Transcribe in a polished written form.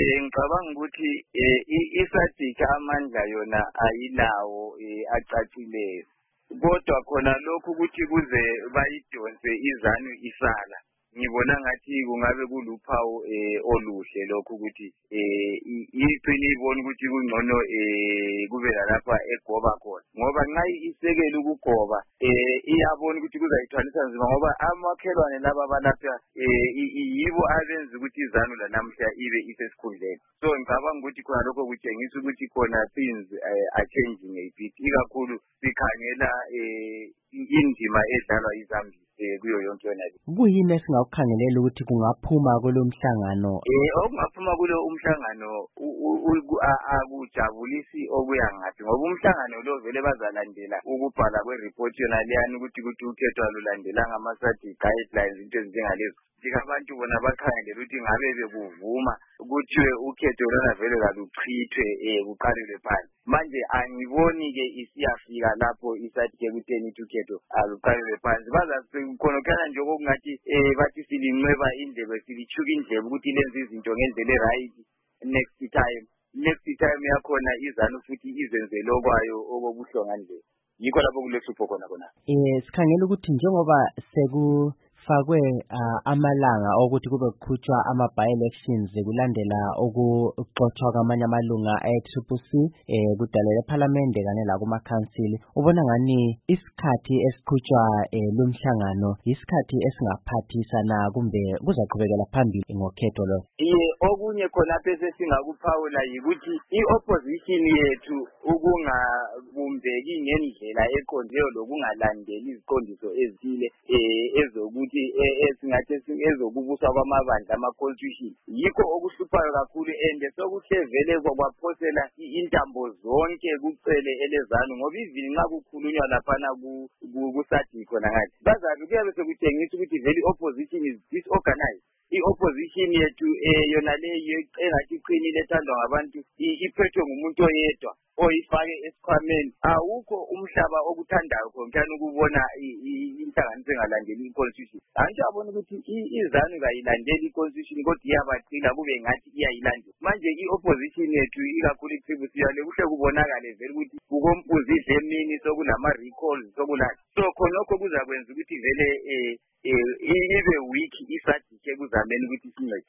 Ngicabanga ukuthi isadika amandla yona ayilawo acacileyo. Kodwa khona lokhu ukuthi kuze bayidonse izanu isala. Ngibona ngathi kungabe kuluphawu oluhle lokho ukuthi iqini ibona ukuthi kungcono kube lapha egoba khona ngoba nxa isekela ukugoba iyabona ukuthi kuzayithwalisa nzima ngoba amakhelwane laba balapha yibo abenza ukuthi izanu lanamhla ibe isesikhundleni. So ngicabanga ukuthi khona lokho kutshengisa ukuthi khona things are changing a bit, ikakhulu sikhangela indima edlalwa izambiya kuyo yonke yona le. Kuyini esingakukhangelela ukuthi kungaphuma kulomhlangano? Okungaphuma kulo umhlangano akujabulisi okuya ngathi ngoba umhlangano lo vele bazalandela ukubhala kwereport yona leyani ukuthi ukhetho alulandelanga ama-SADC guidelines into ezinjengalezo. Abantu bona bakhangelela ukuthi ngabe bekuvuma ukuthi ukhetho lona vele kaluchithwe kuqalelwe phansi. Manje angiboni-ke isiyafika lapho isadike kutheni ukhetho aluqalelwe phansi. Bazakhonokhala nje okungathi bathi silinweba indlebe silichuka indlebe ukuthi lenze izinto ngendlela right next time yakhona izanu futhi izenze lokwayo okobuhlonga nje. Yikho lapho kulehlupho khona. Sikhangela ukuthi njengoba sekufakwe amalanga ukuthi kube kukhutshwa ama-by-elections kulandela ukuxothwa kwamanye amalunga e-CCC kudalela ephalamende kanye lakumakhansili, ubona ngani isikhathi esiqhutshwa lumhlangano isikhathi esingaphathisa na kumbe kuzaqhubekela phambili ngokhetho lo? Okunye khona phese singakuphawula yikuthi i-opposition yethu ukungabumbeki ngendlela eqondileyo lokungalandeli iziqondiso ezithile ezokuthi esingathi ezokubuswa kwamabandla ama-constitution yikho okuhluphayo kakhulu and sokuhlevele kwaphosela intambo zonke kucele elezanu ngoba ivini nxa kukhulunywa laphana kusadiki khona ngathi bazabe kuyabe sekutshengisa ukuthi vele i-opposition is disorganized. I-opposition yethu yona leyo engathi iqinile ethandwa ngabantu iphethwe ngumuntu oyedwa oyifake esikhwameni. Awukho umhlaba okuthandayo khona ukubona inhlanganiso engalandeli i-constitution. Angijabona ukuthi izanu kayilandeli i-constitution kodwa iyabaqila kube ngathi iyayilandela. Manje i-opposition yethu ikakhulu iCCC yale kuhle kubonakale vele ukuthi kukompuzi idlemini sokulama-recalls sokulala. So khonokho kuzakwenza ukuthi vele ibe weak isadike kuzameni ukuthi sincede.